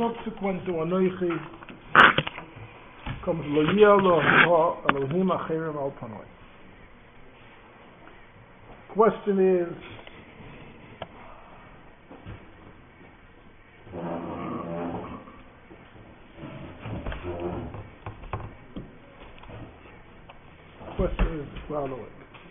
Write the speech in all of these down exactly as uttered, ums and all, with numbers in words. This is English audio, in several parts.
subsequent to Anoichi comes Lo Yeh Lo Elohim Acherim Al Panoi. Question is, question is the following.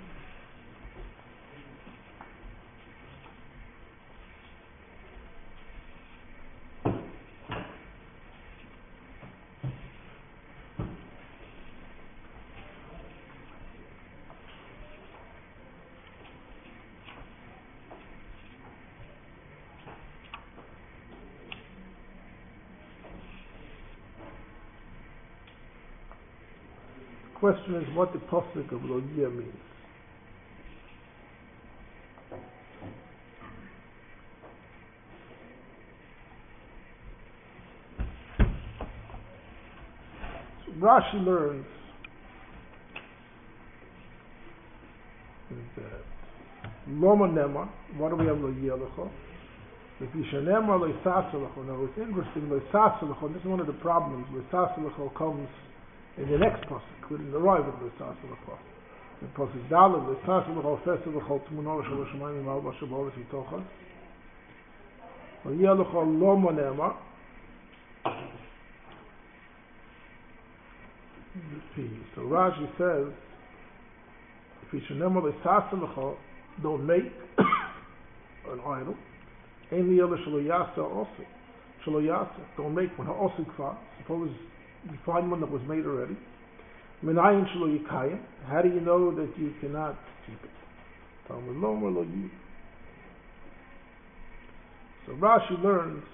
Question is what the pasuk of Lo Yeh means. So Rashi learns that Loma Nema, what do we have Lo Yeh Lecha? If Yishanema Lo Yisasa Lecha. Now it's interesting, Lo Yisasa Lecha, this is one of the problems. Lo Yisasa Lecha comes in the next pasuk, we didn't arrive at L'Sasa L'Chol. In pasuk Daled, L'Sasa L'Chol, Fesa L'Chol, Tmunah Shel Hashemayim, Mal Bashem Ba'oretz V'tocha. Lo Yeh L'Chol Lo Monema. So Rashi says, if you should name L'Sasa L'Chol, don't make an idol. Ein Yeh L'Shelo Yasa also. Shelo Yasa, don't make one Ha'osik Fa. Suppose you find one that was made already. Menayin shelo yikayim. How do you know that you cannot keep it? Talmud lomer lo yi. So Rashi learns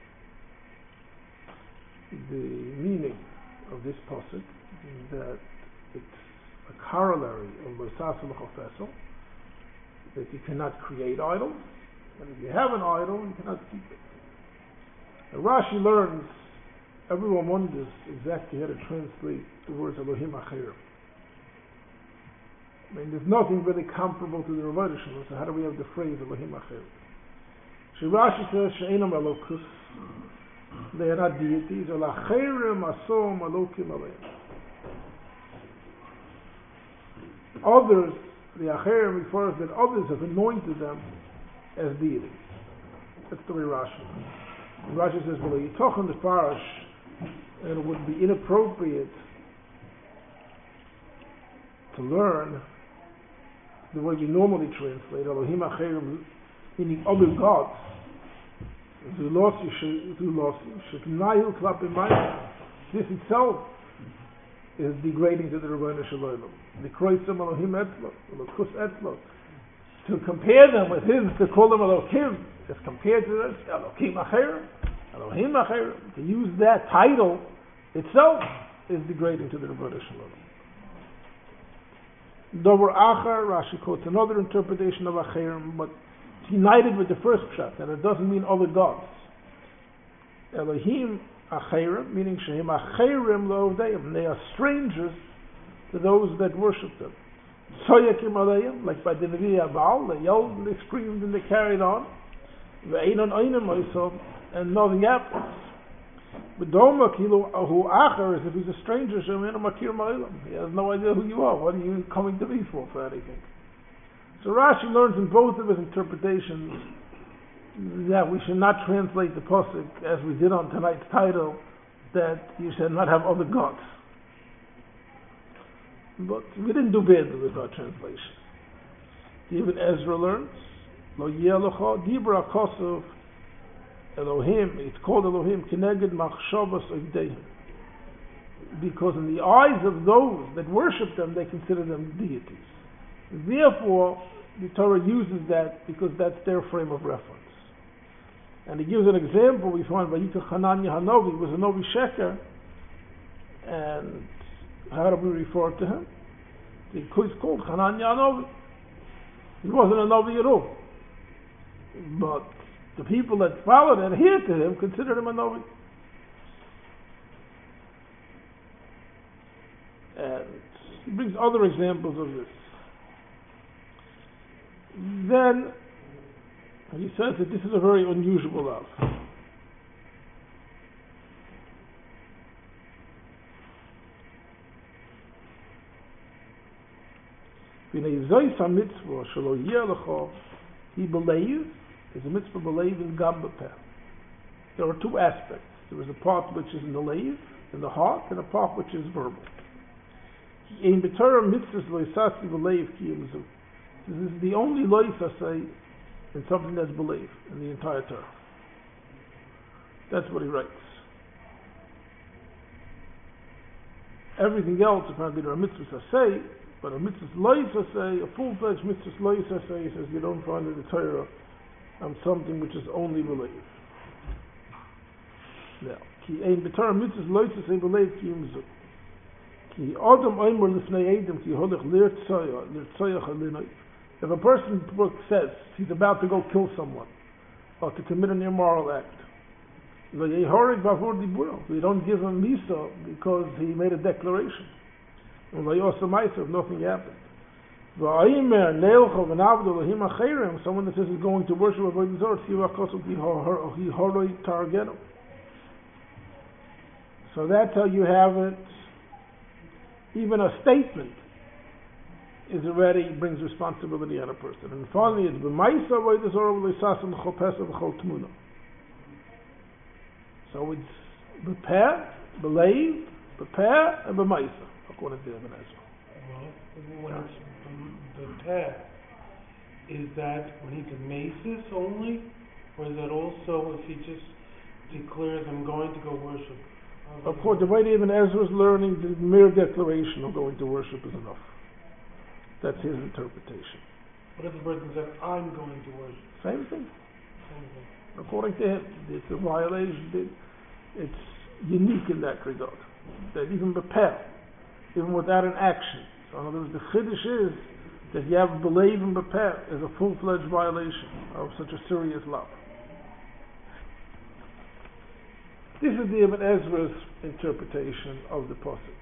the meaning of this pasuk, that it's a corollary of lo sasa l'chofeso, that you cannot create idols, and if you have an idol, you cannot keep it. And Rashi learns, everyone wonders exactly how to translate the words Elohim Acherim. I mean, there's nothing really comparable to the Avodah Shalom, so how do we have the phrase Elohim Acherim? Rashi says, She'enam Elokus, they are not deities, Ela Acherim Asom Elokim Aleim. Others, the Acherim refers that others have anointed them as deities. That's the way Rashi. Rashi says, well, you talk on the parish, and it would be inappropriate to learn the way we normally translate Elohim Acherim, meaning other gods. This itself is degrading to the Rebbeinu Shalom. The Kroitzim Elohim Etzlo, Elokus Etzlo. To compare them with his, to call them Elohim, as compared to this, Elohim Acherim. Elohim Acherim, to use that title itself is degrading to the Rebbeinu Shalom. Dover Achar, Rashi quotes another interpretation of Acherim, but it's united with the first pshat, and it doesn't mean other gods. Elohim Acherim, meaning Shehem Acherim Lo'odeim, they are strangers to those that worship them. Soyakim Aleim, like by the Nevi Abal, they yelled and they screamed and they carried on. Ve'einon Einim Oisom, and nothing happens. But Doma Kilu Ahu Acher is if he's a stranger, Shemina Makir Ma'ilam. He has no idea who you are. What are you coming to me for, for anything? So Rashi learns in both of his interpretations that we should not translate the pasuk as we did on tonight's title, that you should not have other gods. But we didn't do badly with our translation. Even Ezra learns, Lo Yeh Lecha Dibra Kosov Elohim, it's called Elohim, Keneged Machshavas Oivdeim. Because in the eyes of those that worship them, they consider them deities. Therefore, the Torah uses that because that's their frame of reference. And he gives an example. We find Vayikach Hananya Hanovi was a Novi Sheker, and how do we refer to him? He's called Hananya Hanovi. He wasn't a Novi at all. But the people that followed and adhered to him considered him a Novi. And he brings other examples of this. Then he says that this is a very unusual love. V'nei zois ha-mitzvah shelo yeh lecha he believe is a mitzvah believe in gam b'peh. There are two aspects. There is a part which is in the leiv, in the heart, and a part which is verbal. In b'torah mitzvahs lo yisasi b'leiv kiyum zu. This is the only lo yisasi in something that's believed in the entire Torah. That's what he writes. Everything else, apparently, there are mitzvahs say, but a mitzvah lo yisasi, a full-fledged mitzvah lo yisasi, he says you don't find in the Torah on something which is only believed. Now, ki ein b'torah mitzvahs lo yisasi b'leiv kiyum zu. Ki adam omer lifnei edom ki holech lirtzayah lirtzayah halinoi. If a person says he's about to go kill someone or to commit an immoral act, we don't give him misa because he made a declaration. If nothing happened. Someone that says he's going to worship avodah zarah, so that's how you have it. Even a statement is already brings responsibility on a person. And finally, it's b'maisa avodah zarah v'leisasam b'chol pesach b'chol tmuna. So it's b'peh, b'leiv, b'peh, and b'maisa, according to Ibn Ezra. Well, when it's b'peh, is that when he's a masis only, or is that also if he just declares, I'm going to go worship? Of course, the way Ibn Ezra is learning, the mere declaration of going to worship is enough. That's his interpretation. What if the person says, I'm going to worship? Same thing. Same thing. According to him, it's a violation. It's unique in that regard. That even b'peh, even without an action. So in other words, the chiddush is that you have believe in b'peh as a full-fledged violation of such a serious law. This is the Ibn Ezra's interpretation of the pasuk.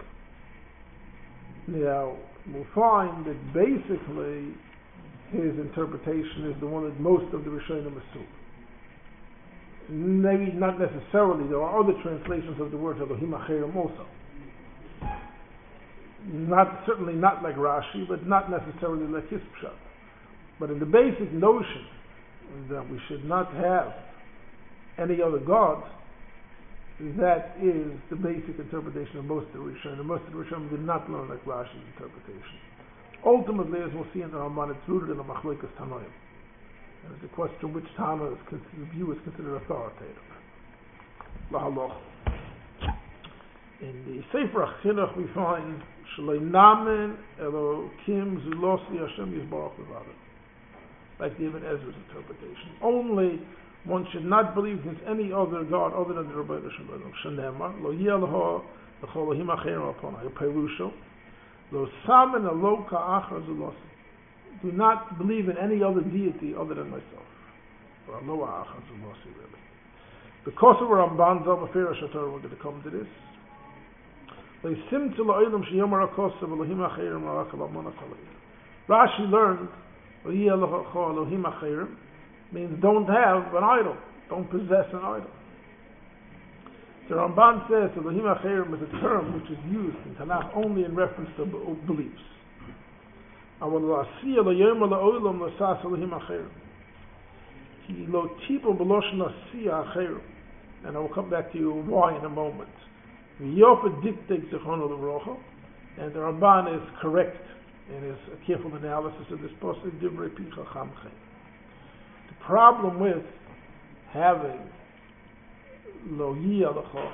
Now, we'll find that basically his interpretation is the one that most of the Rishonim assume. Maybe not necessarily. There are other translations of the word Elohim Acherim also. Not certainly not like Rashi, but not necessarily like his pshat. But in the basic notion that we should not have any other God, that is the basic interpretation of most of the Rishonim. Most of the Rishonim did not learn like Rashi's interpretation. Ultimately, as we'll see in the Ramban, it's rooted in a Machlokes Tanoim. There's the question which Tana is considered, view is considered authoritative. Lahaloch. In the Sefer HaChinuch we find Shalei Namen Elokim Zulosi Hashem Yisbarach B'Vadim, like the Ibn Ezra's interpretation. Only one should not believe in any other God other than the Rebbeinu Shalom. Shanema Lo Yelho L'Chol Elohim Acherim Aponai Perusho Lo Samen Elo Ka'achar Zulosi. Do not believe in any other deity other than myself. Or Aloha Achar Zulosi, really. Because of Ramban Zal Meferish HaTorah, we're going to come to this. Rashi learned Elohim Acherim means don't have an idol, don't possess an idol. The Ramban says Elohim Acherim is a term which is used in Tanakh only in reference to beliefs. And I will come back to you why in a moment. And the Ramban is correct in his careful analysis of this pasuk. The problem with having lo yiyalecha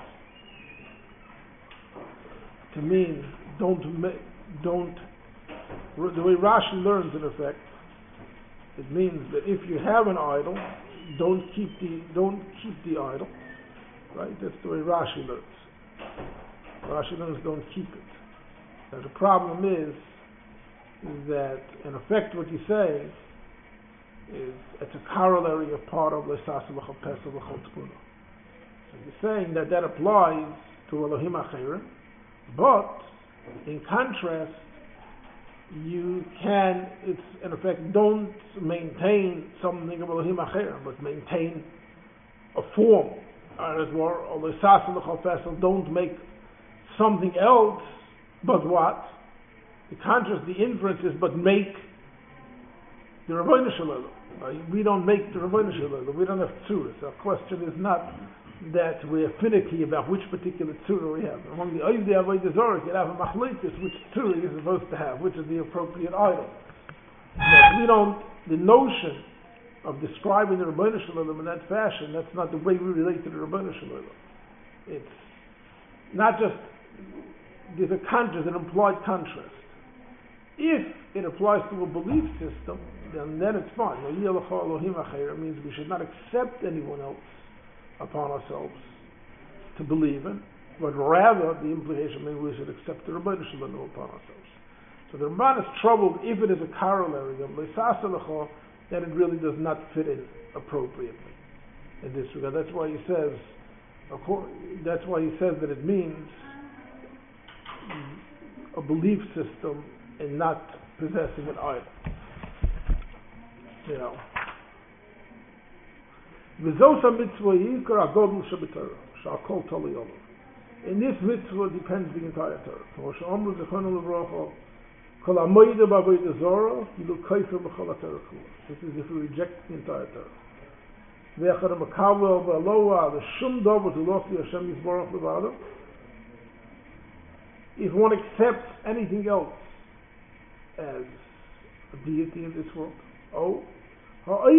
to mean don't don't the way Rashi learns in effect, it means that if you have an idol, don't keep the don't keep the idol. Right? That's the way Rashi learns. Rashi learns don't keep it. Now the problem is, is that in effect what you say is it's a corollary of part of L'Sasa L'Chol Pesach L'Chol Tmuna. So you're saying that that applies to Elohim Acherim, but in contrast, you can, it's in effect, don't maintain something of Elohim Acherim, but maintain a form, as well, or L'Sasa L'Chol Pesach, don't make something else, but what? the contrast, the inference is, but make the Rebbeinu Shalom. Uh, we don't make the Rebbeinu Shalom. We don't have tzuras. Our question is not that we're finicky about which particular tzura we have. Among the Oivdei Avodah Zarah, you have a machlokes which tzura you're supposed to have, which is the appropriate idol. But we don't, the notion of describing the Rebbeinu Shalom in that fashion, that's not the way we relate to the Rebbeinu Shalom. It's not just, there's a contrast, an implied contrast. If it applies to a belief system, then, then it's fine. It means we should not accept anyone else upon ourselves to believe in, but rather the implication means we should accept the Rebbeinu Shalom upon ourselves. So the Ramban is troubled if it is a corollary, then it really does not fit in appropriately in this regard. That's why he says, that's why he says that it means a belief system and not possessing an idol. You know. In this mitzvah depends the entire Torah. This is if we reject the entire Torah. If one accepts anything else as a deity in this world, oh, or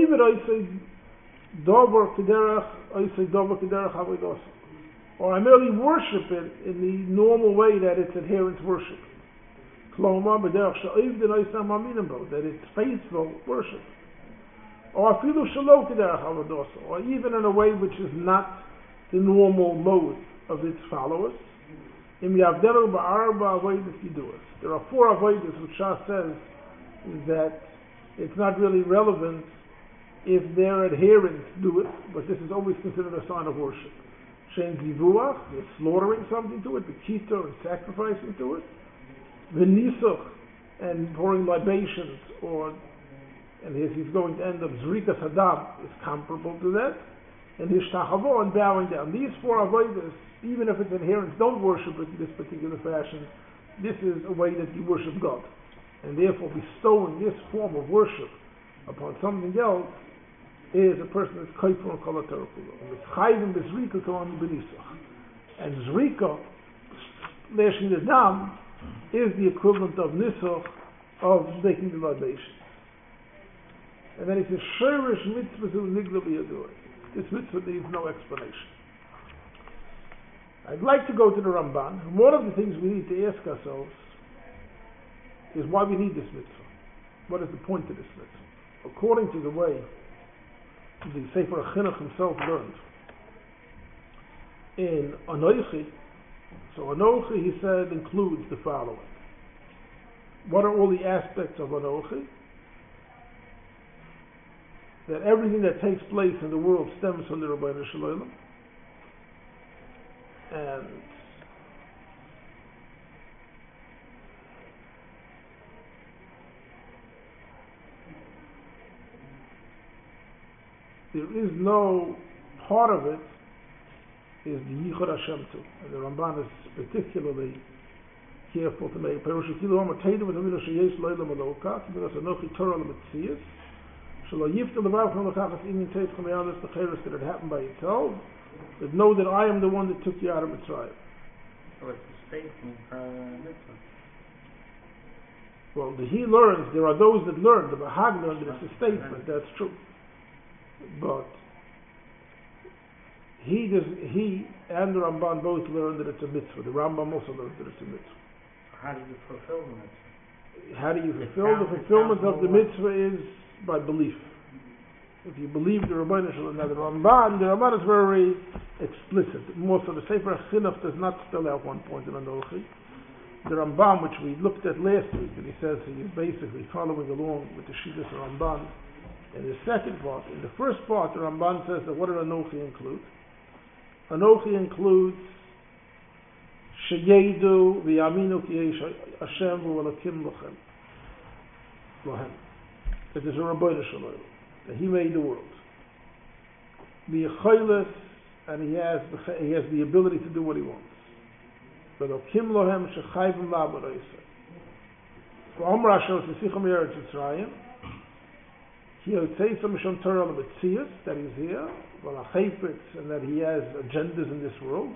I merely worship it in the normal way that its adherents worship. That it's faithful worship. Or or even in a way which is not the normal mode of its followers. There are four avodas which Shas says that it's not really relevant if their adherents do it, but this is always considered a sign of worship. Shein zivuach, they're slaughtering something to it, the kita and sacrificing to it. The nisuch, and pouring libations, or, and as he's going to end up, zrikas hadam is comparable to that, and hishtachavo, and bowing down. These four avodas, even if its adherents don't worship it in this particular fashion, this is a way that you worship God. And therefore bestowing this form of worship upon something else is a person that's kaifer and kolater kulo. And it's chayvim bezrika kaman benisach. And zrika, lashing the dam, is the equivalent of nisuch, of making the libation. And then he says, shirish mitzvah zu nigla b'yadur. This mitzvah needs no explanation. I'd like to go to the Ramban. And one of the things we need to ask ourselves is why we need this mitzvah. What is the point of this mitzvah? According to the way the Sefer HaChinuch himself learned, in Anochi, so Anochi, he said, includes the following. What are all the aspects of Anochi? That everything that takes place in the world stems from the Rebbeinu Shalom. And there is no part of it is the Yichud Hashem too. And the Ramban is particularly careful to make. Perusha kilu hamateidu v'tamidu sheyesh lo'elam aloka, because anochi Torah l'metzias, shelo yifta levav from l'kachas inin teis chameyanis l'cheres, that it happened by itself, but know that I am the one that took you out of Mitzrayim. So it's a statement for a mitzvah. Well, the, he learns, there are those that learn, the Bahag learned that it's a statement, that's true. But he does, he and the Ramban both learned that it's a mitzvah. The Rambam also learned that it's a mitzvah. How do you fulfill the mitzvah? How do you fulfill the fulfillment of the mitzvah is by belief. If you believe the Rebbeinu Shalom, now the Ramban, the Ramban is very explicit. More so, the Sefer HaChinuch does not spell out one point in Anochi. The Ramban, which we looked at last week, and he says he is basically following along with the Shittas Ramban. In the second part, in the first part, the Ramban says that what did Anochi include? Anochi includes Sheyedu v'yaminu ki yesh Hashem v'alakim lochem lohem. That there's a Rebbeinu Shalom, that He made the world. V'yecholes, and He has the, He has the ability to do what He wants. V'alakim lohem shechayvim la'amarayse. Omer Asher Tzisicham Yeretz Yitzrayim. He says some Mishon Torah Lemetzias, that he's here, well, Chayfetz, and that he has agendas in this world.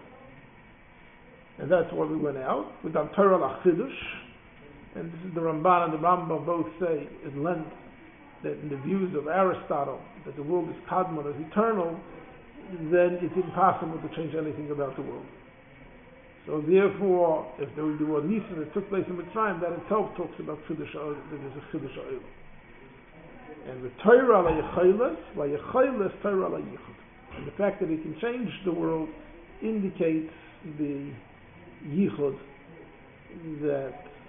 And that's why we went out. We've done Torah L'Chidush, and this is the Ramban and the Rambam both say in length that in the views of Aristotle, that the world is Kadmon, is eternal, then it's impossible to change anything about the world. So therefore, if there will be one Nisan that took place in Mitzrayim, that itself talks about Chiddush, that there's a Chiddush Ha'olam. And the Torah la Yechilas, la Yechilas Torah la Yichud. And the fact that it can change the world indicates the Yichud that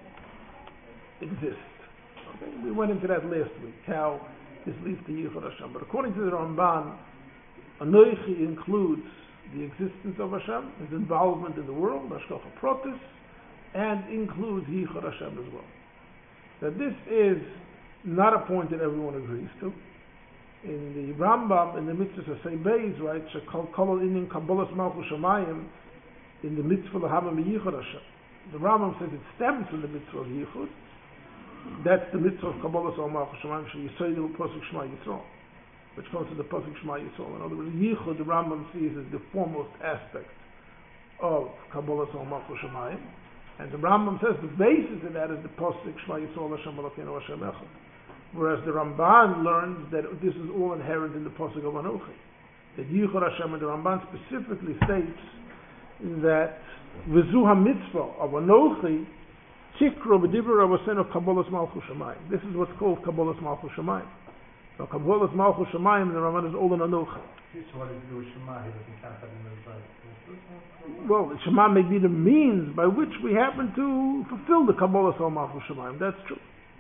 exists. Okay? We went into that last week, how this leads to Yichud Hashem. But according to the Ramban, Anoichi includes the existence of Hashem, his involvement in the world, Hashgacha Protis, and includes Yichud Hashem as well. That this is not a point that everyone agrees to. In the Rambam, in the mitzvah of Seibeiz, right, Shekol Kolol Inin Kabbalas Malchus Shamayim, in the mitzvah of Hamam Yichud Hashem. The Rambam says it stems from the mitzvah of Yichud. That's the mitzvah of Kabbalas Malchus Shamayim, Sheyisoidu Pasuk Shema Yisrael, which comes to the Pasuk Shema Yisrael. In other words, Yichud, the Rambam sees as the foremost aspect of Kabbalas Malchus Shamayim. And the Rambam says the basis of that is the Pasuk Shema Yisrael Hashem Elokeinu Hashem Echad. Whereas the Ramban learns that this is all inherent in the Pasuk of Anochi. That Yichud Hashem, and the Ramban specifically states that V'zu HaMitzvah of Anochi Tikro B'dibur Avosenu Kabbalas Malchus Shamayim. This is what's called Kabbalas Malchus Shamayim. So Kabbalas Malchus Shamayim, the Ramban is all in Anochi. So what does he do with Shema? He doesn't count that in the right. Well, Shema may be the means by which we happen to fulfill the Kabbalas Malchus Shamayim. That's true.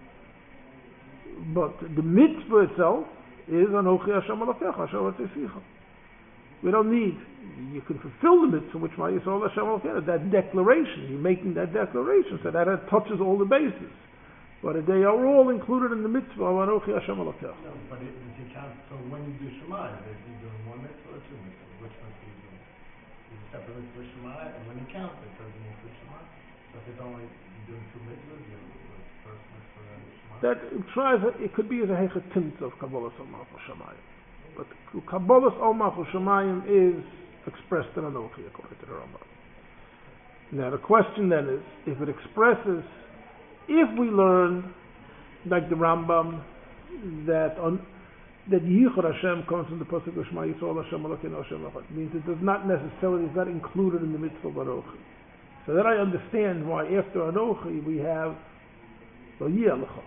But the mitzvah itself is Anochi Hashem Elokecha, Asher Tzisicha. We don't need, you can fulfill the mitzvah, which might Yisrael Hashem Elokecha, that declaration, you're making that declaration, so that it touches all the bases. But they are all included in the mitzvah of Anochi Hashem Elokecha. No, but it, if you count, so when you do Shema, is he doing one mitzvah or two mitzvahs? Which mitzvah are you doing? You separate mitzvah Shema, and when you count it, doesn't include Shema. So if it's only doing two mitzvahs, you know, first mitzvah and Shema. That it tries, it could be as a hechatint of Kabbalas Al Malchus Shamayim. But Kabbalas Al Malchus Shamayim is expressed in Anochi, according to the Rambam. Now the question then is, if it expresses, if we learn, like the Rambam, that on that Yichud Hashem comes from the pasuk of Shema Yisrael Hashem Elokeinu Hashem Echad, means it does not necessarily, is not included in the mitzvah of Anochi. So then I understand why after Anochi we have Lo Yeh Lecha.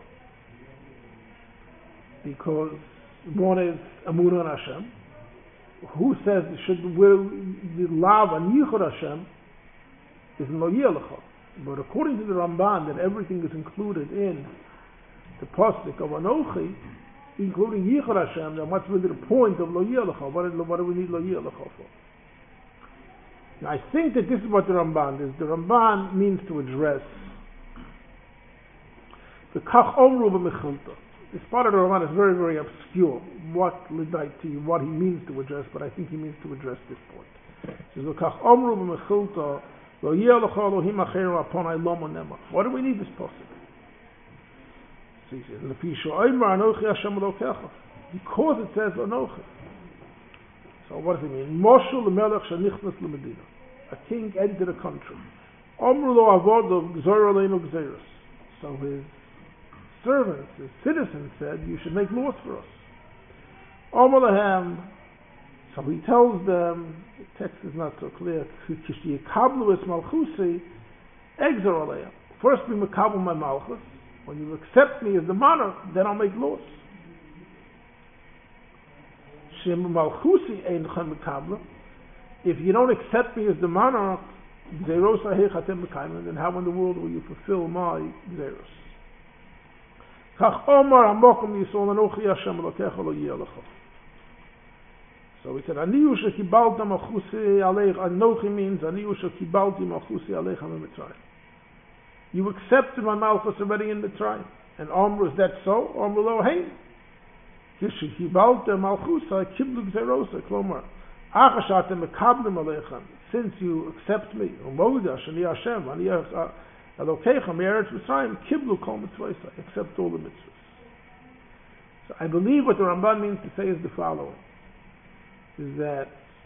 Because one is Amunah on Hashem. Who says it should will the love on Yichud Hashem is Lo Yeh Lecha. But according to the Ramban, that everything is included in the pasuk of Anochi, including Yichud Hashem, then what's really the point of Lo Yeh Lecha? What, what do we need Lo Yeh Lecha for? Now I think that this is what the Ramban is. The Ramban means to address the Kach Omru B'Mechilta. This part of the Ramban is very, very obscure. What Lidaiti, what he means to address, but I think he means to address this point. He says, Kach Omru B'Mechilta Lo Yeh Lecha Elohim Acheru Aponai Lo Monema. Why do we need this pasuk? So he says, L'pisho Omer Anochi Hashem Elokecha. Because it says Anochi. So what does it mean? Moshe L'melech Shenichnas L'Medina. A king entered a country. Omru Lo Avodo Gzor Aleinu Gzeros. So his servants, his citizens said, you should make laws for us. Omer Lahem. So he tells them, the text is not so clear, first be Mekabel my Malchus. When you accept me as the monarch, then I'll make laws. If you don't accept me as the monarch, then how in the world will you fulfill my Zeros? So he said, Aniyu shekibalta malchusi aleich, Anochi means, Aniyu shekibalti malchusi aleich ha-mitzrayim. You accepted my malchus already in Mitzrayim. And Amr, is that so? Amr lo hein. Shekibalta malchusa kiblu gzerosa, klomar. Achashate mekablim aleichem. Since you accept me, Umoda, Shani Hashem, Elokecha me'eretz Mitzrayim kiblu kol mitzvosai, accept all the mitzvahs. So I believe what the Ramban means to say is the following, is that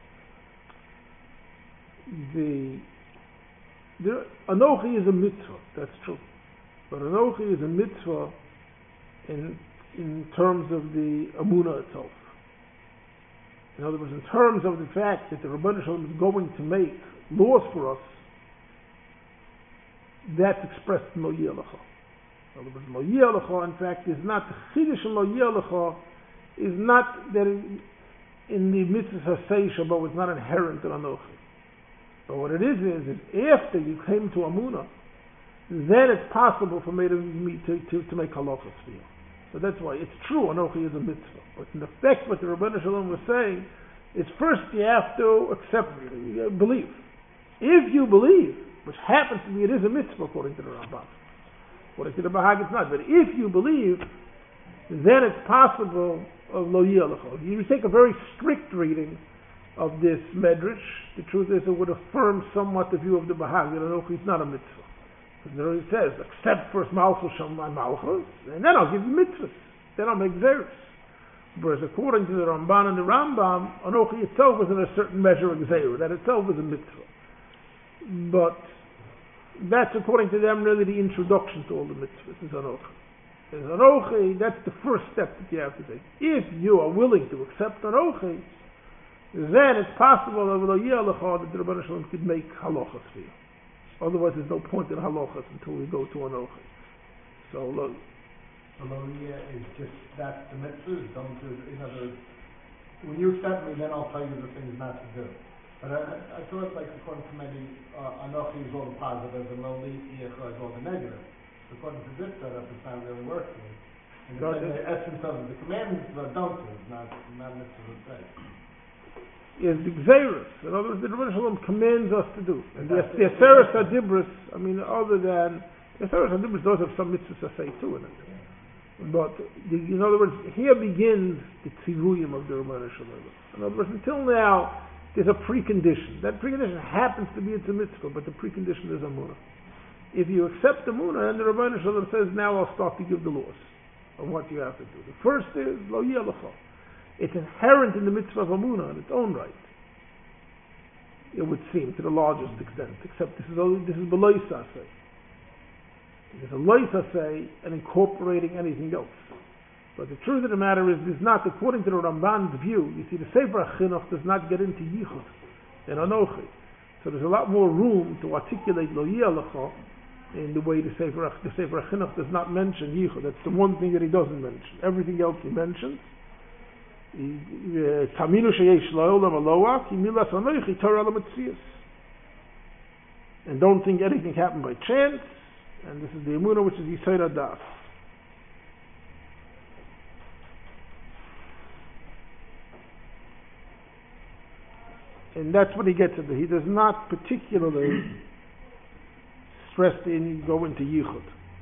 the, the Anochi is a mitzvah, that's true. But Anochi is a mitzvah in in terms of the Amunah itself. In other words, in terms of the fact that the Rebbeinu Shalom is going to make laws for us, that's expressed in Lo Yeh Lecha. In other words, Lo Yeh Lecha, in fact, is not the Chiddush in Lo Yeh Lecha, is not that in, in the mitzvah Hasei Shabbat, it's not inherent in Anochi. But what it is is, is after you came to Amunah, then it's possible for me to to, to, to make halachas for you. So that's why it's true, Anochi is a mitzvah. But in effect, what the Rebbeinu Shalom was saying is first you have to accept, uh, believe. If you believe, which happens to be, it is a mitzvah according to the Rambam. According to the Bahag, it's not. But if you believe, then it's possible of Lo Yeh Lecha. You take a very strict reading of this medrash. The truth is, it would affirm somewhat the view of the Bahag that Anochi is not a mitzvah. Because it says, accept first Malchus Shem my Malchus, and then I'll give you mitzvahs. Then I'll make zeros. Whereas according to the Ramban and the Rambam, Anochi itself is in a certain measure of zero. That itself is a mitzvah. But that's according to them really the introduction to all the mitzvahs is Anochi. As Anochi, that's the first step that you have to take. If you are willing to accept Anochi, then it's possible that the Rebbeinu Shalom could make halachas for you. Otherwise, there's no point in halachas until we go to Anochi. So, look. Aloha is just, that's the mitzvah, don't do, in other words, when you accept me, then I'll tell you the things not to do. But I, I thought, like, according to many, uh, Anochi is all the positive, and Loli is all the negative. According to this setup, it's not really working. And the, the essence of the commandments are don't do, not, not mitzvah to say. Is the Gzeirus. In other words, the Rebbeinu Shalom commands us to do. And the Aseres HaDibros, I mean, other than, the Aseres HaDibros does have some mitzvahs to say too in it. But, the, in other words, here begins the tzivuyim of the Rebbeinu Shalom. In other words, until now, there's a precondition. That precondition happens to be it's a mitzvah, but the precondition is Amunah. If you accept Amunah, and the Rebbeinu Shalom says, now I'll start to give the laws of what you have to do. The first is, Lo Yeh Lecha. It's inherent in the mitzvah of Amunah in its own right. It would seem, to the largest extent, except this is this is below Saseh. It is a loy Saseh and incorporating anything else. But the truth of the matter is, is not, according to the Ramban's view, you see, the Sefer HaChinuch does not get into Yichud and Anochi. So there's a lot more room to articulate Lo Yeh Lecha in the way the Sefer, the Sefer HaChinuch does not mention Yichud. That's the one thing that he doesn't mention. Everything else he mentions. Taminu sheyesh la'olam aloha ki milas anochi Torah l'metzias. And don't think anything happened by chance. And this is the Emunah, which is Yisod HaDaf. And that's what he gets into. He does not particularly stress in go into Yichud.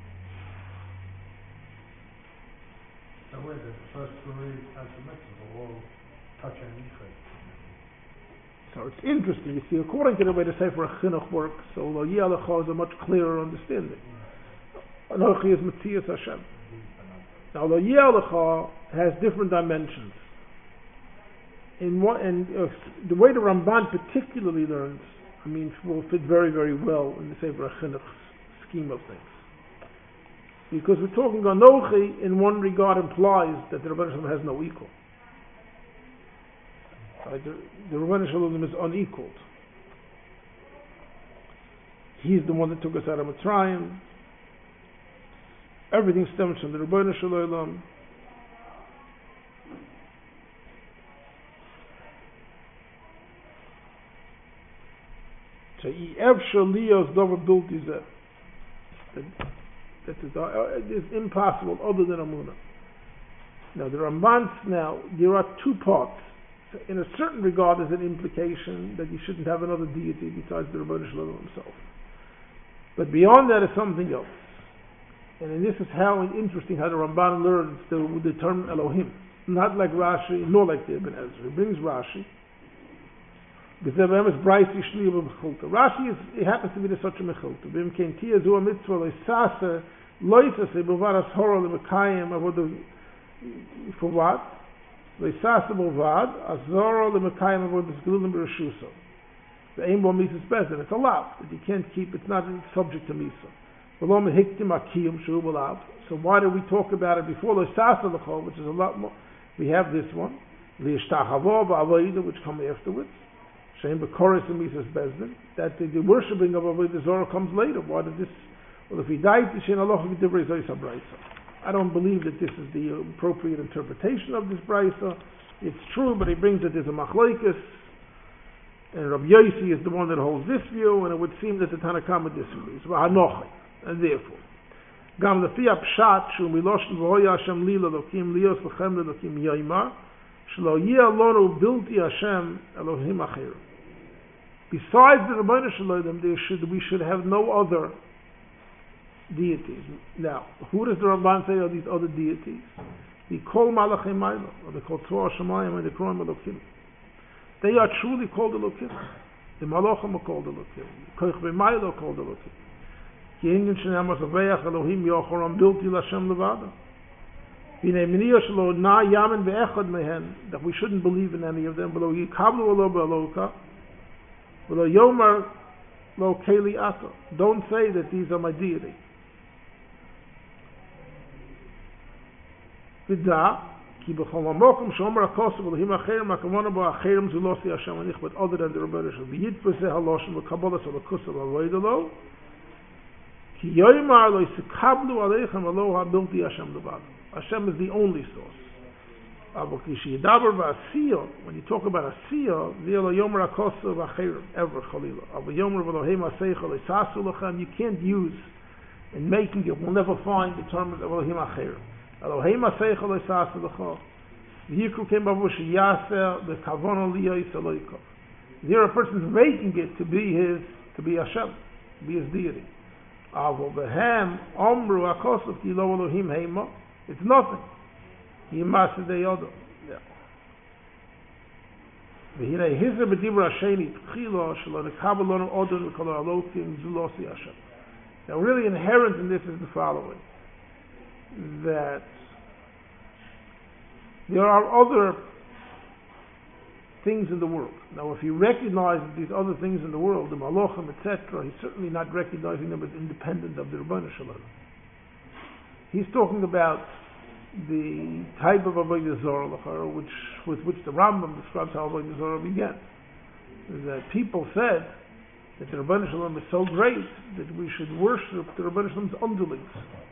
So wait, the first three mitzvahs will all touch on Yichud. So it's interesting. You see, according to the way the Sefer HaChinuch works, so Lo Yeh Lecha is a much clearer understanding. Anochi is Metzias Hashem. Now Lo Yeh Lecha has different dimensions. In what, and uh, the way the Ramban particularly learns, I mean, will fit very, very well in the Sefer HaChinuch's scheme of things. Because we're talking Anochi in one regard implies that the Rebbeinu Shalom has no equal. Right? The, the Rebbeinu Shalom is unequaled. He's the one that took us out of Mitzrayim. Everything stems from the Rebbeinu Shalom. So Efshar Liyos Dover built is that that is, uh, it is impossible other than Amunah. Now the Ramban, now there are two parts. So in a certain regard, there's an implication that you shouldn't have another deity besides the Rebbeinu Shalom himself. But beyond that is something else. And this is how interesting how the Ramban learns the, the term Elohim, not like Rashi, nor like the Ibn Ezra. He brings Rashi. B'zevem is Braisi Shliya B'mechulta. Rashi is, it happens to be the such a mechulta. B'im ken tia zu a mitzvah loisase loisase b'varas hora l'mekayim avodah, for what? Loisase b'vad azora l'mekayim avodah zgelulim b'reshuso. The aim bo misas bezin. It's a lav that you can't keep. It's not subject to misa. V'lo mehiktim akiyum shu b'lav. So why do we talk about it before loisase l'chol, which is a lot more? We have this one. V'yishtachavo b'avodah, which come afterwards. Shem b'koros and misas bezdin, that the, the worshipping of Avodah Zorah comes later. Why did this? Well, if he died, Tishin Allah v'divrei zoysa brayso. I don't believe that this is the appropriate interpretation of this brayso. It's true, but he brings that there's a machlokes, and Rabbi Yossi is the one that holds this view, and it would seem that the Tanna Kama disagrees. V'hanochi, and therefore, gam lefi apshat shu miloshin v'hoya Hashem lila lokim lios v'chem lokim yoymar shlo yeh alonu bilti Hashem Elohim acher. Besides the Rebbeinu Shalom, there should we should have no other deities. Now, who does the Ramban say are these other deities? They call Malachim Maila, or they call Tzor Shemayim, and they call Elokim. They are truly called Elokim. The Malachim are called Elokim. Koich B'Maila are called Elokim. Ki Inyan Shnei Amasaveach Elohim Yochoram Bilti L'Hashem Levada. V'nei Miniyah Shelo Na Yamin Be'echad Mehen, that we shouldn't believe in any of them. Below Yikablu Olo Be'aloka. Yomar lo keli ato. Don't say that these are my deity. Vida ki b'chol hamokum shomer hakosav v'lohim acherim hakavona bo acherim zulosi Hashem anichbet other than the Rebbeinu Shalom v'yitpeseh haloshen v'kabolas alakusav avoidalo ki yomar lo yisikablu aleichem alo habilti Hashem levad. Hashem is the only source. When you talk about Asiyah, you can't use in making it, we'll never find the term of Elohim Acher. Elohim Aseichel Leisasu L'cha. V'yikru kem bavush yaser the kavona liyos Eloikov. There a person's making it to be his, to be Hashem, to be his deity. Avo behem omru akosov ki lo Elohim heima. It's nothing. Yimasa de yodo. V'hirei hizer b'dibra hasheni tchilo shelo nekabel lonu odon v'kol ha'alokim zulosi Hashem. Now really inherent in this is the following, that there are other things in the world. Now if you recognize these other things in the world, the Malachim, et cetera, he's certainly not recognizing them as independent of the Rebbeinu Shalom. He's talking about the type of Avodah Zorah, which with which the Rambam describes how Avodah Zorah began. That people said that the Rebbeinu Shalom is so great that we should worship the Rebbeinu Shalom's underlings,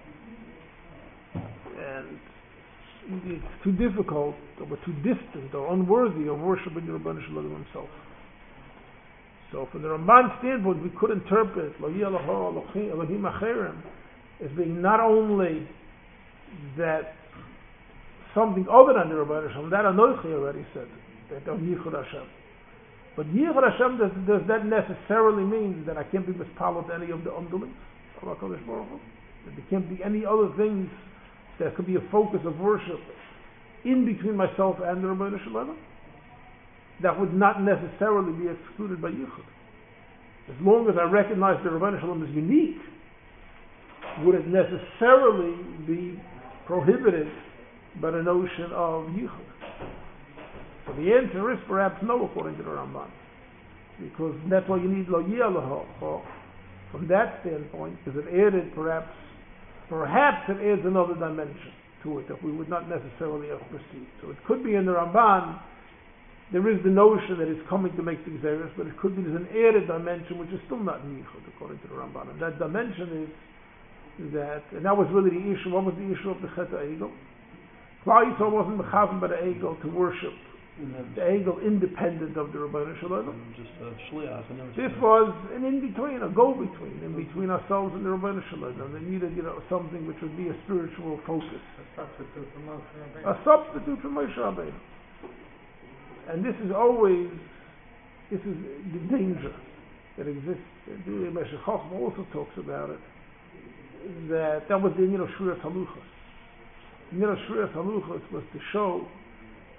and it's too difficult or too distant or unworthy of worshiping the Rebbeinu Shalom himself. So from the Ramban standpoint, we could interpret Lo Yeh Elohim Acherim as being not only that something other than the Rebbeinu Shalom, that Anochi already said, that of Yichud Hashem. But Yichud Hashem, does, does that necessarily mean that I can't be mispalot to any of the underlings of HaKadosh Baruch Hu? That there can't be any other things that could be a focus of worship in between myself and the Rebbeinu Shalom? That would not necessarily be excluded by Yichud. As long as I recognize the Rebbeinu Shalom is unique, would it necessarily be prohibited by the notion of Yichud? So the answer is perhaps no, according to the Ramban, because that's why you need Lo Yeh Eloho from that standpoint, because it added perhaps, perhaps it adds another dimension to it that we would not necessarily have perceived. So it could be in the Ramban, there is the notion that it's coming to make things serious, but it could be there's an added dimension which is still not in Yichud, according to the Ramban. And that dimension is that, and that was really the issue. What was the issue of the Chet HaEgel? Klal Yisrael wasn't mechaven by the Egel to worship the Egel independent of the Rebbeinu Shalom. Just a shliach. This was an in-between, a go-between, in between ourselves and the Rebbeinu Shalom. And they needed, you know, something which would be a spiritual focus. A substitute for Moshe Rabbeinu. A substitute for Moshe Rabbeinu. And this is always, this is the danger that exists. The Meshech Chochmah also talks about it. That that was the Inyan of Shrias Haluchos. The Inyan of Shrias Haluchos was to show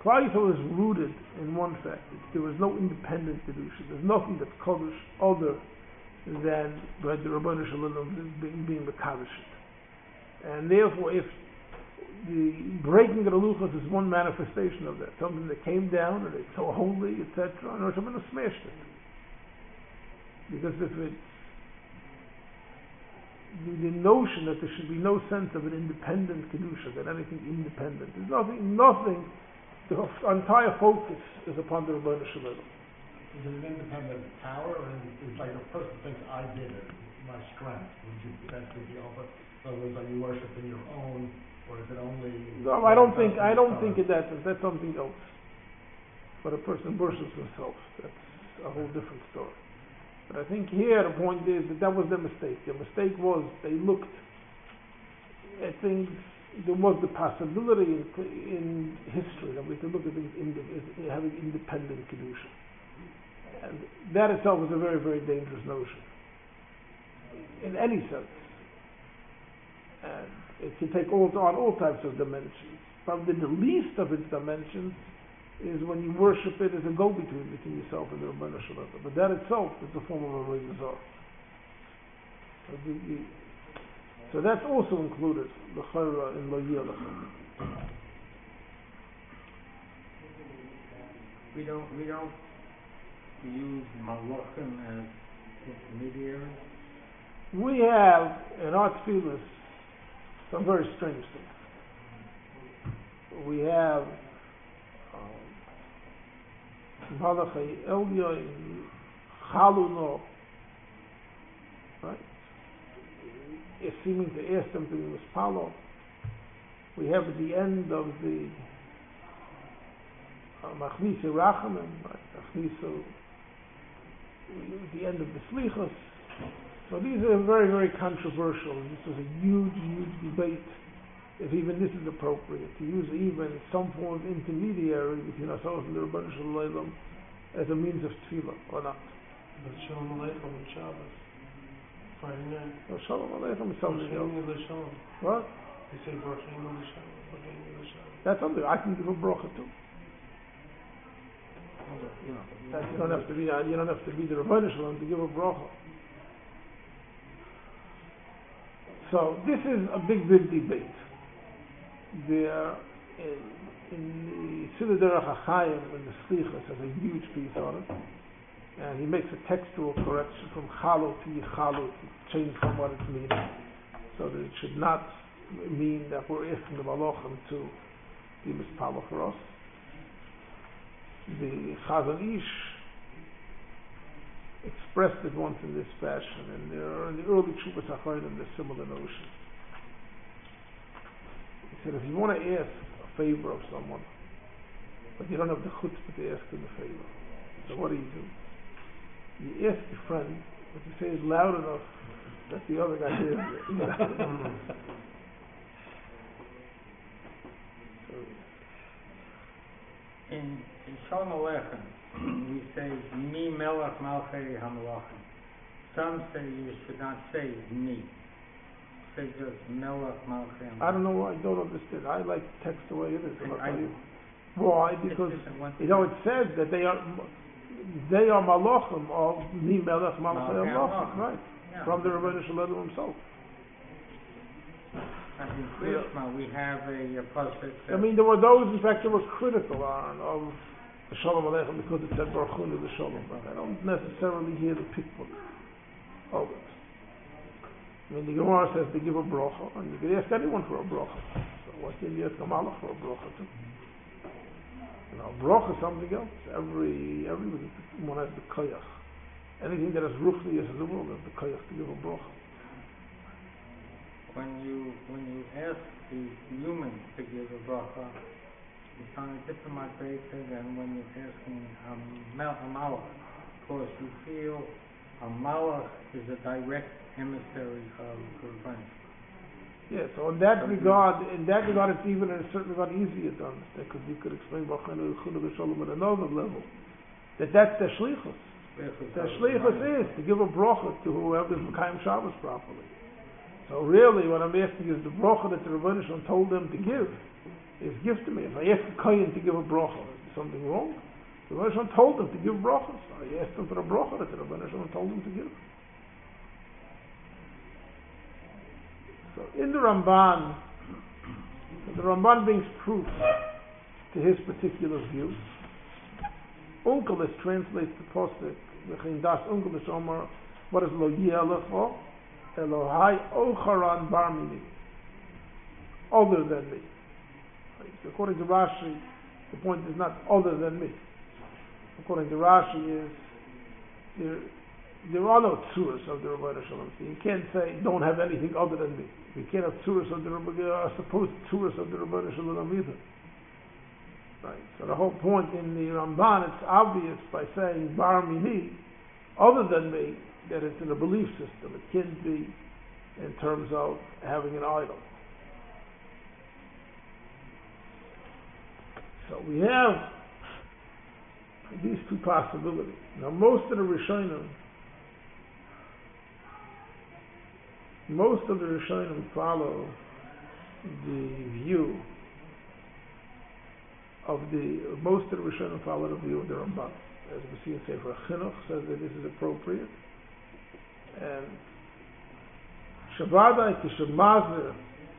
Klal Yisrael is rooted in one fact. There is no independent kedusha. There's nothing that's kodesh other than by the Rabbanu Shalom being being mekadosh. And therefore, if the breaking of the luchos is one manifestation of that, something that came down and it's so holy, et cetera, and Rosh Hashanah smashed it. Because if it's the, the notion that there should be no sense of an independent kedusha, that anything independent, there's nothing, nothing. The entire focus is upon the Rabbanu Shalom. Is it an independent power, or is it like a person thinks I did it, my strength? Would you potentially be over? So are you worshiping your own, or is it only? No, I don't think. I don't think it that that's something else. But a person worships himself. That's a whole different story. But I think here the point is that that was their mistake. Their mistake was they looked at things. There was the possibility in, in history that we could look at things in, in having independent kedusha, and that itself was a very, very dangerous notion in any sense. And it can take all on all types of dimensions. Probably the least of its dimensions is when you worship it as a go-between between yourself and the Rabbanu Shalom. But that itself is a form of a Avodah Zarah. So that's also included, the Chayra in Lo Yeh Lechem. We don't, we don't use Malachim as intermediaries? We have, in our tefillas, some very strange things. We have Malachai Elyon, Chaluno, right? Is seeming to ask them to be mispalo. We have at the end of the Machnisa Rachamim, Machnisa, at the end of the Slichos. So these are very, very controversial. This was a huge, huge debate if even this is appropriate, to use even some form of intermediary between ourselves and the Rabbanu Shalom as a means of tefillah, or not. But Shalom Aleichem on Shabbos. Friday night. No, Shalom Aleichem is something else. What? They say Barucheinu L'Shalom, Barucheinu L'Shalom. That's something I can give a bracha too. You know, that you don't have to be. You don't have to be the Rabbanu Shalom to give a bracha. So this is a big, big debate. There, in, in the Siddur Derech HaChaim in the Slichos has a huge piece on it. And he makes a textual correction from chalo to yichalu, to change from what it's meaning, so that it should not mean that we're asking the malachim to be mispala for us. The Chazon Ish expressed it once in this fashion, and there are in the early Tshuvas Achronim there's similar notion. He said, if you want to ask a favor of someone, but you don't have the chutzpah to ask him a favor, so what do you do? You ask your friend, but you say it loud enough that the other guy hears it. You know? So, in, in Shalom Aleichem, we say, Mi Melech Malchei HaMelachim. Some say you should not say me. Say just Melech Malchei HaMelachim. I don't know why, I don't understand. I like the text the way it is. I, I, why? Because, you know, it says that they are... They are malachim of Mi Melech Malchei HaMelachim, right? Yeah. From the Rabbanu Shalom himself. And in Krishma we have a, a pasuk. I mean, there were those, in fact, that were critical on of the Shalom Aleichem because it said Baruchunu the Shalom, but I don't necessarily hear the pickbook of it. I mean, the Gemara says to give a bracha, and you can ask anyone for a bracha. So why can't you ask a malach for a bracha too? You know, bracha is something else. Every everyone has the koyach. Anything that is ruchnius in the world has the koyach to give a bracha. When you when you ask the human to give a bracha, it's on a different basis than when you're asking a, mal- a malach, because you feel a malach is a direct emissary of the Rebbeinu. Yeah, so in that regard, in that regard, it's even in a certain regard easier to understand, because you could explain Baruchenu L'Shalom at another level, that that's the shlichus. The shlichus is to give a bracha to whoever is Mekayim Shabbos properly. So really, what I'm asking is the bracha that the Rebbeinu Shalom told them to give is give to me. If I ask a kohen to give a bracha, is something wrong? The Rebbeinu Shalom told him to give brachas. I asked him for a bracha that the Rebbeinu Shalom told him to give. So in the Ramban, the Ramban brings proof to his particular view. Unkelis translates the posuk, V'chein das Unkelis Omar, what is lo yelecho, Elohai ocharan bar mini, other than me. According to Rashi, the point is not other than me. According to Rashi, is there, there are no tzuras of the Rebbeinu Shalom. So you can't say don't have anything other than me. You can't have tzuras of the Rebbeinu, supposed tzuras of the Rebbeinu Shalom either. Right. So the whole point in the Ramban, it's obvious by saying bar mini, other than me, that it's in a belief system. It can't be in terms of having an idol. So we have these two possibilities. Now most of the Rishonim, most of the Rishonim follow the view of the, most of the Rishonim follow the view of the Ramban. As we see in Sefer Chinuch, says that this is appropriate. And Shabbatai Kishemazer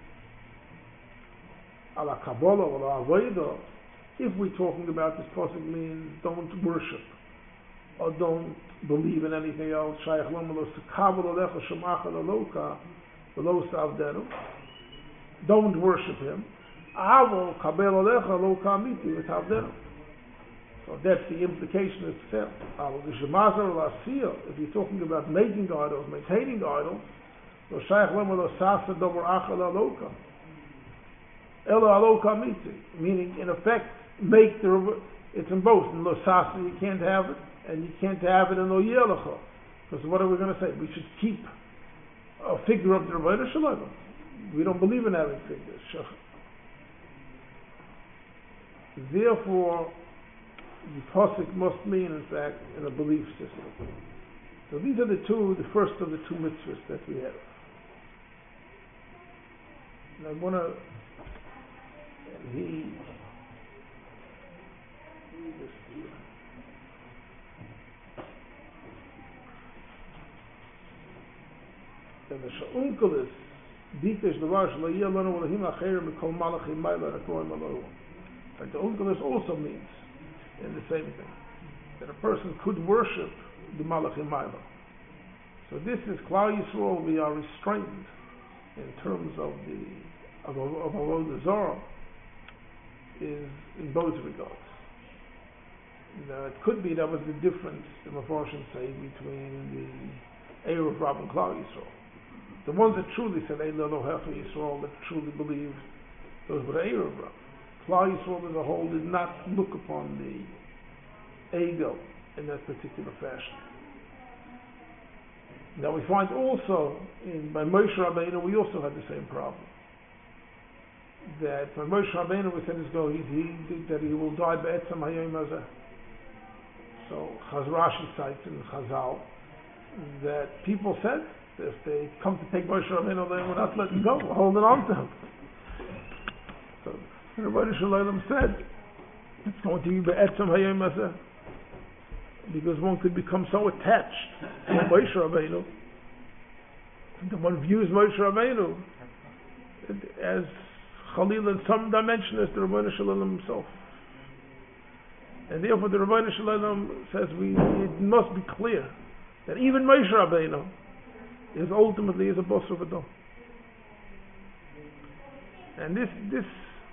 ala Kabbalah or ala Avodah, if we're talking about this pasuk means don't worship or don't believe in anything else, Shayach Lomelos Kabbalah Alecha Shemachal Aloka V'lo Savdenu, don't worship him. Avo Kabel Alecha Aloka Amiti V'tavdenu. So that's the implication itself. If you're talking about making idols, maintaining idols, meaning in effect, make the it's in both. In lo sasa you can't have it, and you can't have it in lo yelecha. Because what are we going to say? We should keep a figure of the Rebbeinu Shalom. We don't believe in having figures. Therefore, the pasuk must mean, in fact, in a belief system. So these are the two, the first of the two mitzvahs that we have. And I want to, and he, and the sha'unkelis, bitesh devar shlo yeh lanu v'lahim acher mikol malachim mayla rakroim alohu. But the unkelis also means in the same thing, that a person could worship the Malachim Maila. So this is Klal Yisrael, we are restrained in terms of the of of Avodah Zarah is in both regards. Now it could be that was the difference the Mefarshim say between the Erev Rav and Klal Yisrael. The ones that truly said Ein Elohecha Yisrael, that truly believed, those were the Erev Rav. Klal Yisrael as a whole did not look upon the ego in that particular fashion. Now we find also in by Moshe Rabbeinu we also had the same problem. That by Moshe Rabbeinu we said his go he, he that he will die be'etzem hayom hazeh. So Chaz Rashi cites in Chazal that people said that if they come to take Moshe Rabbeinu, they will not let him go, we're holding on to him. So the Rebbeinu Shalom said it's going to be be'etzem hayom hazeh, because one could become so attached to Moshe Rabbeinu that one views Moshe Rabbeinu as Khalil in some dimension as the Rebbeinu Shalom himself. And therefore the Rebbeinu Shalom says we, it must be clear that even Moshe Rabbeinu is ultimately is a boss of Adon. And this this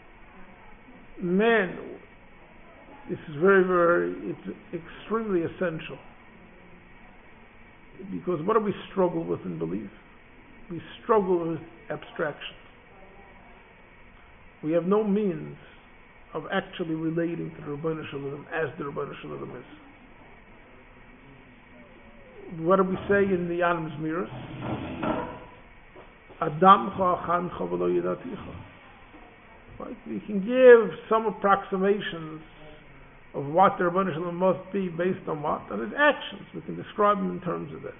man, this is very, very, it's extremely essential. Because what do we struggle with in belief? We struggle with abstraction. We have no means of actually relating to the Rebbeinu Shalom as the Rebbeinu Shalom is. What do we say in the Adam Zmiris? Adam cha'achan chavalo yidaticha. Right? We can give some approximations of what the Rebbeinu Shalom must be based on what? On his actions. We can describe him in terms of that.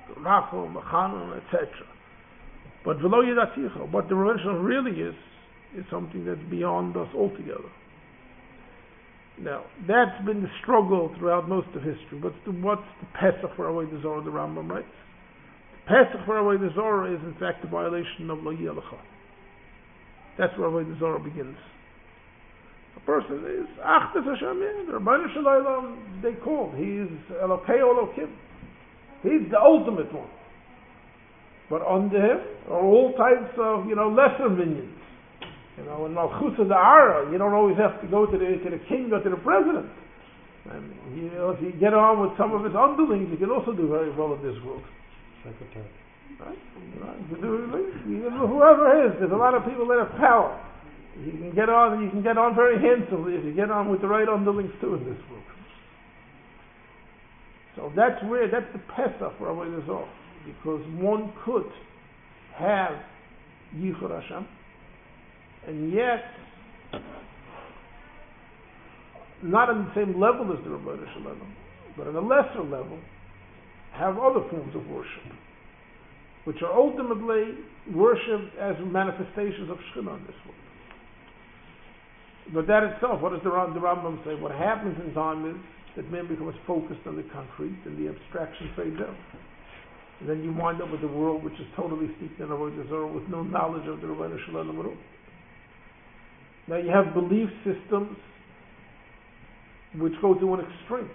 Rachel, Mechanum, et cetera. But v'lo yidaticha, what the Rebbeinu Shalom really is, is something that's beyond us altogether. Now, that's been the struggle throughout most of history. What's the, what's the Pesach for Avodah Zarah, the Rambam writes? The Pesach for Avodah Zarah is in fact a violation of Lo Yeh Lecha. That's where Avodah Zarah begins. A person is Achdas Hashem, the Rabbanu Shalom, they called. He's Elokei Elokim. He's the ultimate one. But under him are all types of, you know, lesser minions. You know, in Malchus of the Ara, you don't always have to go to the to the king or to the president. And you know, if you get on with some of his underlings, you can also do very well in this world. Secretary. Right? Right? You do, you know, whoever it is, there's a lot of people that have power. You can get on, and you can get on very handsomely if you get on with the right underlings too in this world. So that's where that's the Pesach for Avodah Zarah, because one could have Yichud Hashem, and yet not on the same level as the Rabbanu Shalom, but on a lesser level, have other forms of worship, which are ultimately worshipped as manifestations of Shekhinah in this world. But that itself, what does the, the Rambam say? What happens in time is that man becomes focused on the concrete and the abstraction fades out. And then you wind up with a world which is totally steeped in Avodah Zarah with no knowledge of the Rabbanu Shalom at all. Now you have belief systems which go to an extreme.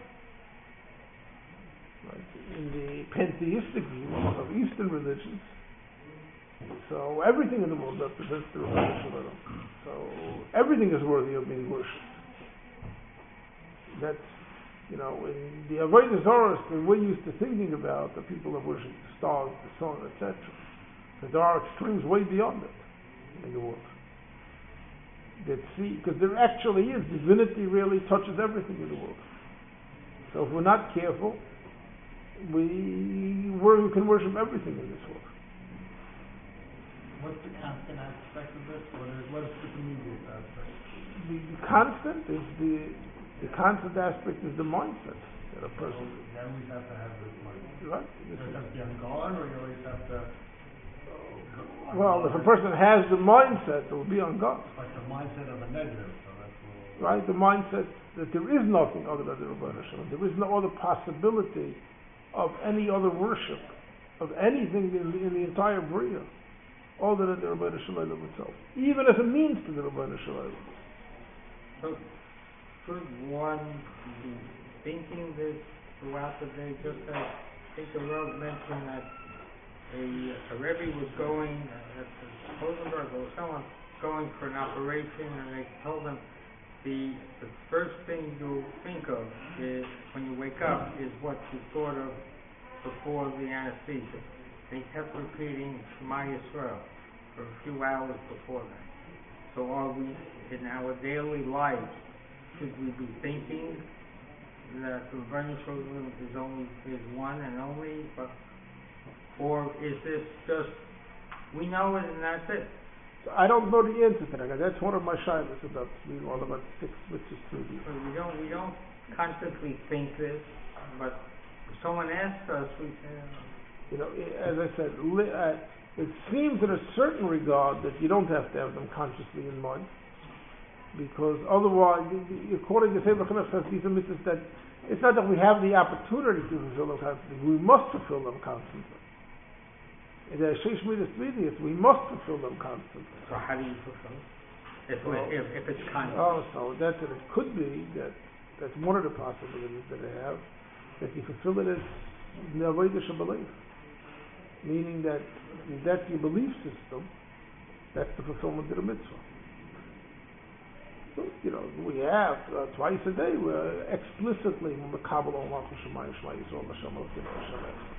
Right? In the pantheistic view of Eastern religions, so everything in the world represents the Rabbanu Shalom. So everything is worthy of being worshipped. That's, you know, in the Avodah Zarah that we're used to thinking about, the people that worship the stars, the sun, et cetera. But there are extremes way beyond it in the world. That see, because there actually is, divinity really touches everything in the world. So if we're not careful, we, we can worship everything in this world. What's the constant aspect of this? What is, what is the immediate aspect? The, the constant is the the constant aspect is the mindset that a person. So you always have to have this mindset. Right. You always have to be on guard, or you always have to. Uh, well, if a person has the mindset, it will be on God. It's like the mindset of a negative. So that's what, right. The mindset that there is nothing other than the Rabbanu Shalom. There is no other possibility of any other worship of anything in the, in the entire Bria, other than the Rabbanu Shalom itself, even as a means to the Rabbanu Shalom. So, should one be thinking this throughout the day? Just as I think the Rav mentioned that a, a Rebbe was going, uh, at Rosenberg or someone going for an operation, and they told him the the first thing you think of is when you wake up is what you thought of before the anesthesia. They kept repeating Shema Yisrael for a few hours before that. So are we, in our daily life, should we be thinking that the Rabbanu Shalom is only is one and only, but, or is this just we know it and that's it? So I don't know the answer to that. That's one of my shilas about we all about six mitzvahs through these. So we don't we don't constantly think this, but if someone asks us, we say. Uh, You know, as I said, li- uh, it seems in a certain regard that you don't have to have them consciously in mind, because otherwise, according to Sefer Chinuch, these are mitzvahs that it's not that we have the opportunity to fulfill them constantly; we must fulfill them constantly. In the Sheish Midas Midas, we must fulfill them constantly. So how do you fulfill it? If Well, if, if it's constant. Oh, so that's it. It could be that that's one of the possibilities that I have, that you fulfill it as the Avodah Shabbalayv. Meaning that if that's your belief system, that's the fulfillment of the mitzvah. So, you know, we have uh, twice a day we're explicitly Mekabel Olam Shema Shema Yisrael Hashem Elokeinu Hashem Echad.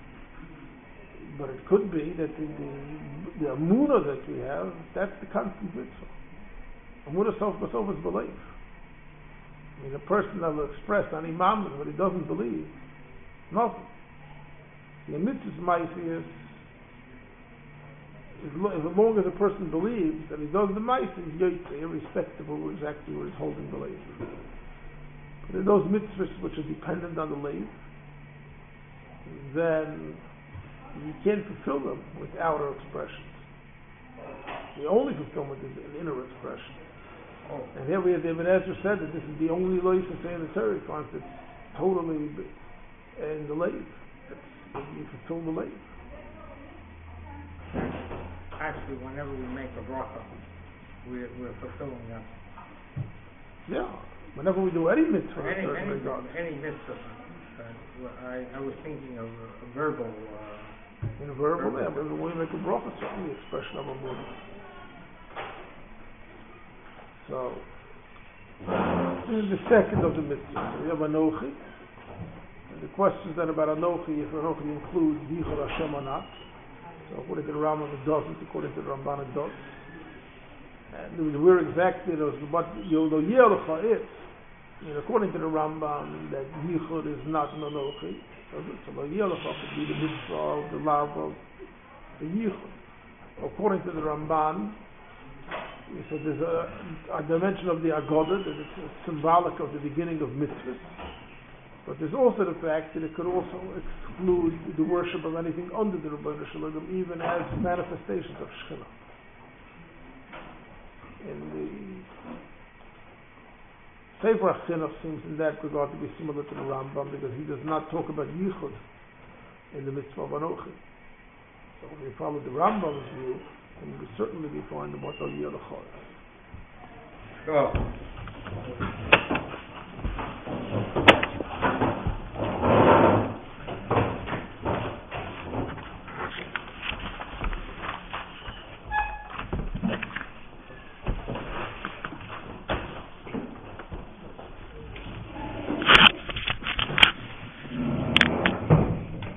But it could be that the the, the Amunah that we have, that's the constant mitzvah. Amunah self b'sof is belief. I mean, a person that will express on Imam but he doesn't believe, nothing. The mitzvah's ma'aseh is, as long as a person believes that he does the ma'aseh, he's yotzei, irrespective of exactly where he's holding the lathe. But in those mitzvahs which are dependent on the lathe, then you can't fulfill them with outer expressions. The only fulfillment is an inner expression. Oh, And here we have the Ibn Ezra said that this is the only lois to say in the Torah. He finds it totally in the lave. You fulfill the lave. actually, whenever we make a bracha, we're, we're fulfilling that. Yeah. Whenever we do any mitzvah, Any, in certain any, regards. any mitzvah. Uh, I, I was thinking of a, a verbal. Uh, In a verbal, yeah, but when we make a bracha, it's certainly the expression of a mood. So, this is the second of the mitzvahs. So we have Anochi. And the question is then about Anochi, if Anochi includes Yichud Hashem or not. So according to the Rambam it doesn't, according to the Ramban it does. And we're exactly those, what Yodo Yelecha is. I mean, according to the Rambam, that Yichud is not an Anochi. So the Yelecha could be the mitzvah of the love of the Yichud. According to the Ramban, so there's a, a dimension of the Agoda that it's symbolic of the beginning of mitzvahs. But there's also the fact that it could also exclude the worship of anything under the Rebbeinu Shalom, even as manifestations of Shekhinah. In the Sefer HaChinuch seems in that regard to be similar to the Rambam, because he does not talk about Yichud in the mitzvah of Anochi. So when we follow the Rambam's view, then we certainly be finding what Al Yelachar is. Sure.